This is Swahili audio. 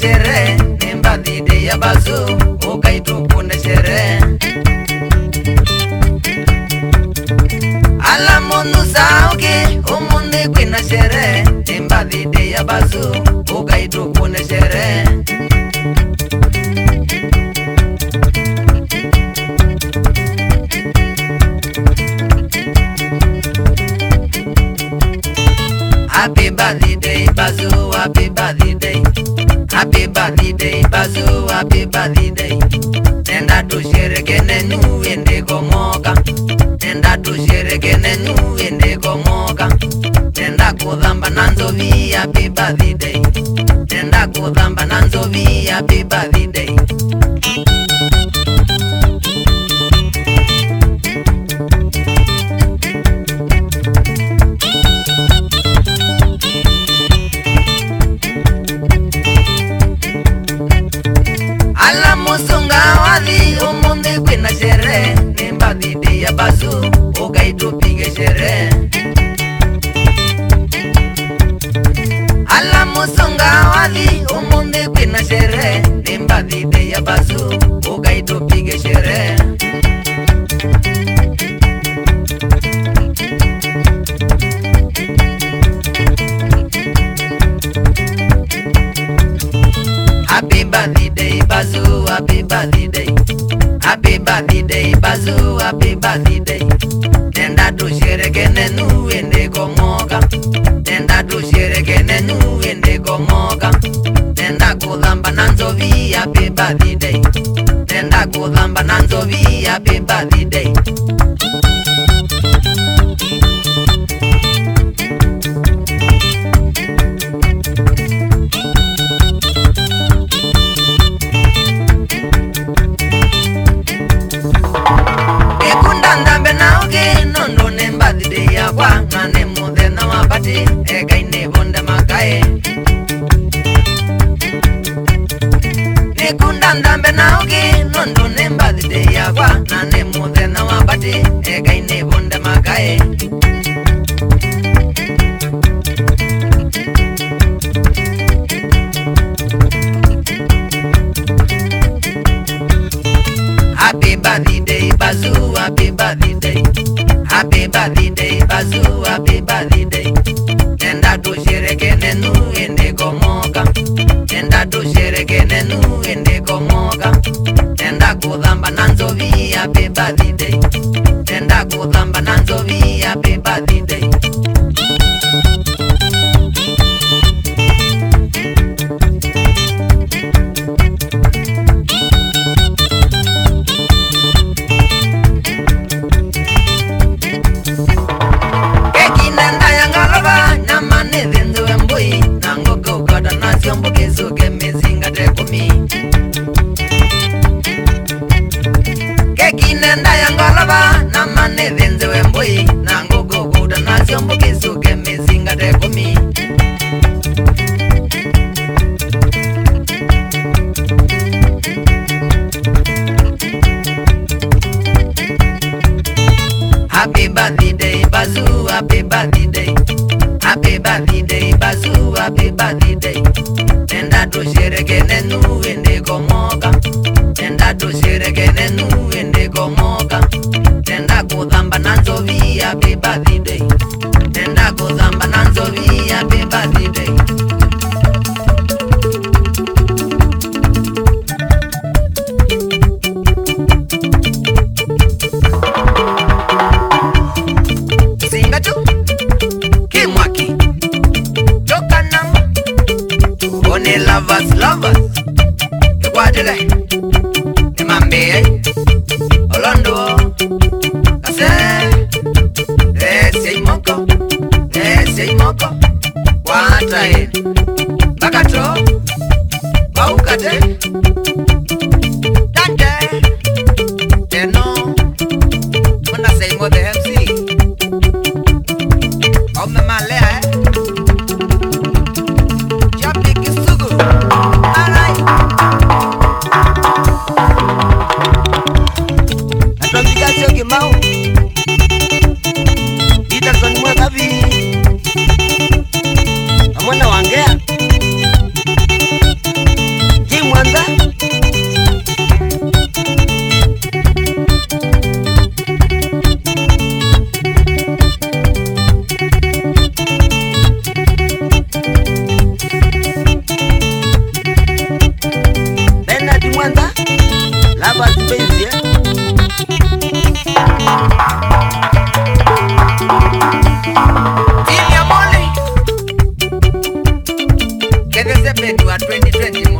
shere nemba dide ya bazu ukaitupune shere ala monu sauki umunde kwina shere nemba dide ya bazu ukaitupune shere Happy birthday, Bazu, happy birthday. Happy birthday, Bazu, happy birthday. Nenda tusherekene nu ende komoka. Nenda tusherekene nu ende komoka. Nenda kudhamba nanzovi, happy birthday. Nenda kudhamba nanzovi, happy birthday. Ala musunga wali umunde kwina shere nemba dide ya bazu ukaitupige shere ala musunga wali umunde kwina shere nemba dide ya bazu ukaitupige shere Happy birthday, Bazu, happy birthday. Happy birthday, Bazu, happy birthday. Nenda tusherekene nu ende komoka. Nenda tusherekene nu ende komoka. Nenda kudhamba nanzovi, happy birthday. Nenda kudhamba nanzovi, happy birthday. Ndambe na oge nondo nemba dide ya kwa nane mudhe na wabati ega ine bonde makae Nekunda ndambe na oge nondo nemba dide ya kwa nane mudhe na wabati ega ine bonde makae Happy birthday, Bazu, happy birthday. Happy birthday, Bazu, happy birthday. Nenda tusherekene nu ende komoka. Nenda tusherekene nu ende komoka. Nenda kudhamba nanzovi, happy birthday. Nenda kudhamba nanzovi, happy birthday. Nenda yangolaba na mane venze wemboi na ngogo kuda na siombo kisuke mizinga te kumi Happy birthday Bazu, happy birthday. Happy birthday Bazu, happy birthday. Nenda tusherekene nu ende komoka. Nenda tusherekene nu ende komoka. Nenda kudhamba nanzovi, happy birthday. Nenda kudhamba nanzovi, happy birthday. Singatu Kimwaki Tokanam One lovers Kwadile Imambe Olondo Kase Ese imoko Watae Bakato Baukate Dante Teno Muna say mo the MC Ome malea Chapi kisugu Alright Atwambika sio kimau Peterson Mwakavi Amwana wangea kampeni wa 2020